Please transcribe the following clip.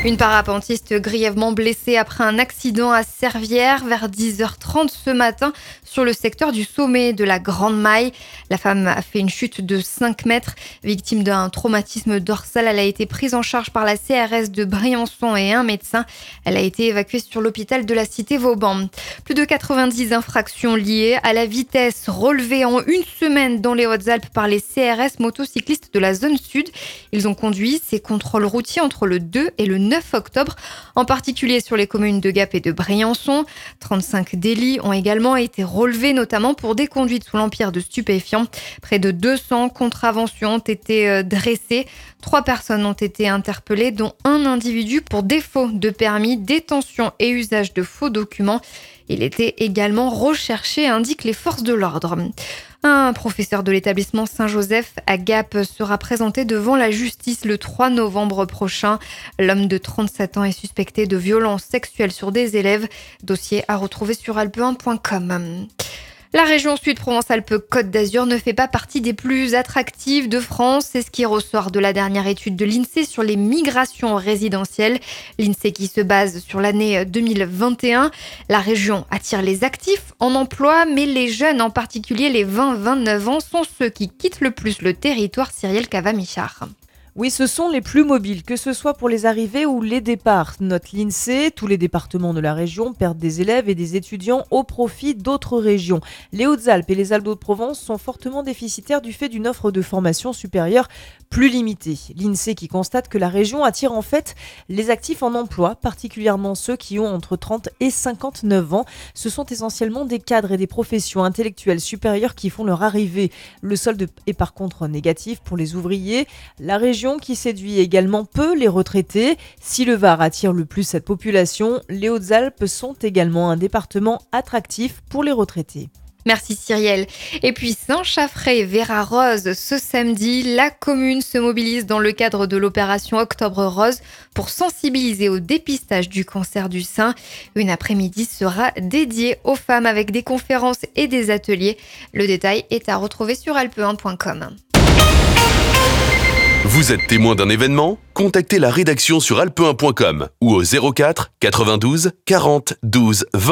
Une parapentiste grièvement blessée après un accident à Servières vers 10h30 ce matin sur le secteur du sommet de la Grande Maille. La femme a fait une chute de 5 mètres. Victime d'un traumatisme dorsal, elle a été prise en charge par la CRS de Briançon et un médecin. Elle a été évacuée sur l'hôpital de la cité Vauban. Plus de 90 infractions liées à la vitesse relevées en une semaine dans les Hautes-Alpes par les CRS motocyclistes de la zone sud. Ils ont conduit ces contrôles routiers entre le 2 et le 9 octobre, en particulier sur les communes de Gap et de Briançon. 35 délits ont également été relevés, notamment pour des conduites sous l'empire de stupéfiants. Près de 200 contraventions ont été dressées. 3 personnes ont été interpellées, dont un individu pour défaut de permis, détention et usage de faux documents. Il était également recherché, indiquent les forces de l'ordre. Un professeur de l'établissement Saint-Joseph à Gap sera présenté devant la justice le 3 novembre prochain. L'homme de 37 ans est suspecté de violences sexuelles sur des élèves. Dossier à retrouver sur alpe1.com. La région Sud-Provence-Alpes-Côte d'Azur ne fait pas partie des plus attractives de France. C'est ce qui ressort de la dernière étude de l'INSEE sur les migrations résidentielles. L'INSEE qui se base sur l'année 2021. La région attire les actifs en emploi, mais les jeunes, en particulier les 20-29 ans, sont ceux qui quittent le plus le territoire. Cyrielle Cava-Michard. Oui, ce sont les plus mobiles, que ce soit pour les arrivées ou les départs. Note l'INSEE, tous les départements de la région perdent des élèves et des étudiants au profit d'autres régions. Les Hautes-Alpes et les Alpes-de-Haute-Provence sont fortement déficitaires du fait d'une offre de formation supérieure plus limitée. L'INSEE qui constate que la région attire en fait les actifs en emploi, particulièrement ceux qui ont entre 30 et 59 ans. Ce sont essentiellement des cadres et des professions intellectuelles supérieures qui font leur arrivée. Le solde est par contre négatif pour les ouvriers. La région qui séduit également peu les retraités. Si le Var attire le plus cette population, les Hautes-Alpes sont également un département attractif pour les retraités. Merci Cyrielle. Et puis Saint-Chaffrey-Vera-Rose, ce samedi, la commune se mobilise dans le cadre de l'opération Octobre Rose pour sensibiliser au dépistage du cancer du sein. Une après-midi sera dédiée aux femmes avec des conférences et des ateliers. Le détail est à retrouver sur alpe1.com. Vous êtes témoin d'un événement ? Contactez la rédaction sur alpe1.com ou au 04 92 40 12 20.